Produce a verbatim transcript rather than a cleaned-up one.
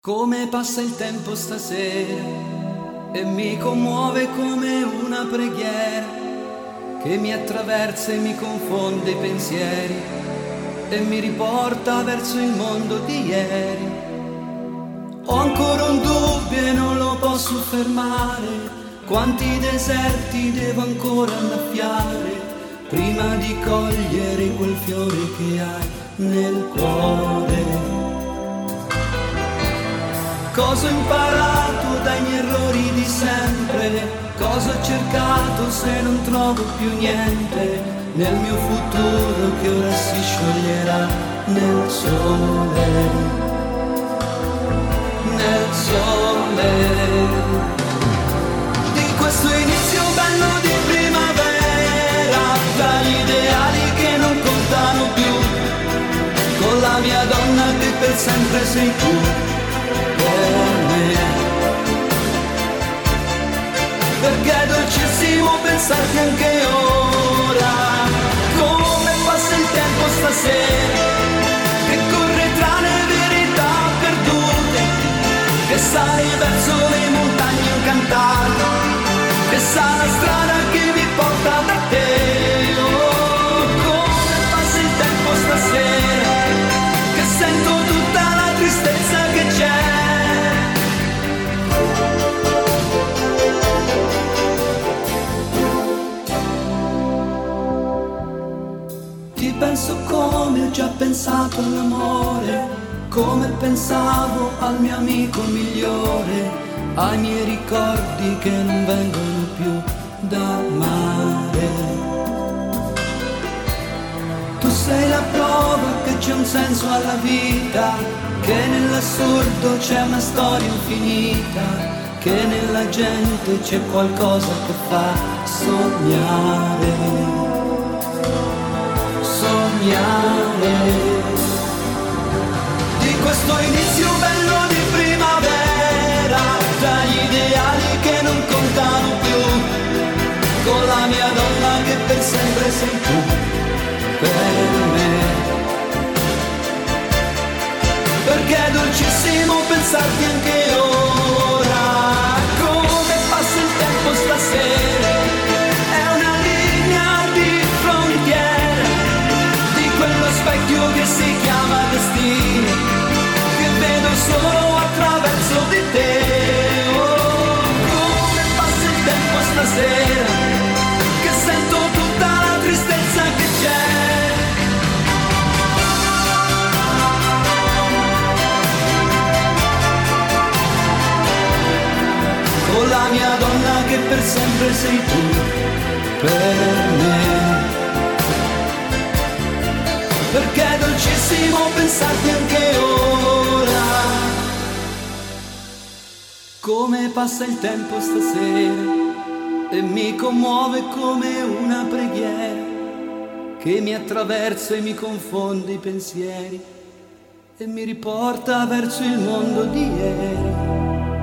Come passa il tempo stasera e mi commuove come una preghiera che mi attraversa e mi confonde i pensieri e mi riporta verso il mondo di ieri. Ho ancora un dubbio e non lo posso fermare, quanti deserti devo ancora annaffiare prima di cogliere quel fiore che hai nel cuore. Cosa ho imparato dai miei errori di sempre? Cosa ho cercato se non trovo più niente nel mio futuro che ora si scioglierà nel sole? Nel sole di questo inizio bello di primavera, tra gli ideali che non contano più, con la mia donna che per sempre sei tu. Perché è dolcissimo pensarti anche ora, come passa il tempo stasera, che corre tra le verità perdute, che sale verso le montagne incantate, che sa la strada che mi porta da te. Oh, come passa il tempo stasera, che sento tutta la tristezza che c'è. Penso come ho già pensato all'amore, come pensavo al mio amico migliore, ai miei ricordi che non vengono più da amare. Tu sei la prova che c'è un senso alla vita, che nell'assurdo c'è una storia infinita, che nella gente c'è qualcosa che fa sognare. Sognare di questo inizio bello di primavera, tra gli ideali che non contano più, con la mia donna che per sempre sei tu per me. Perché è dolcissimo pensarti anche ora, come passa il tempo stasera, è una linea di frontiera, quello specchio che si chiama destino, che vedo solo attraverso di te. Oh, come passa il tempo stasera, che sento tutta la tristezza che c'è. Con la mia donna che per sempre sei tu per me. Perché è dolcissimo pensarti anche ora, come passa il tempo stasera e mi commuove come una preghiera che mi attraversa e mi confonde i pensieri e mi riporta verso il mondo di ieri.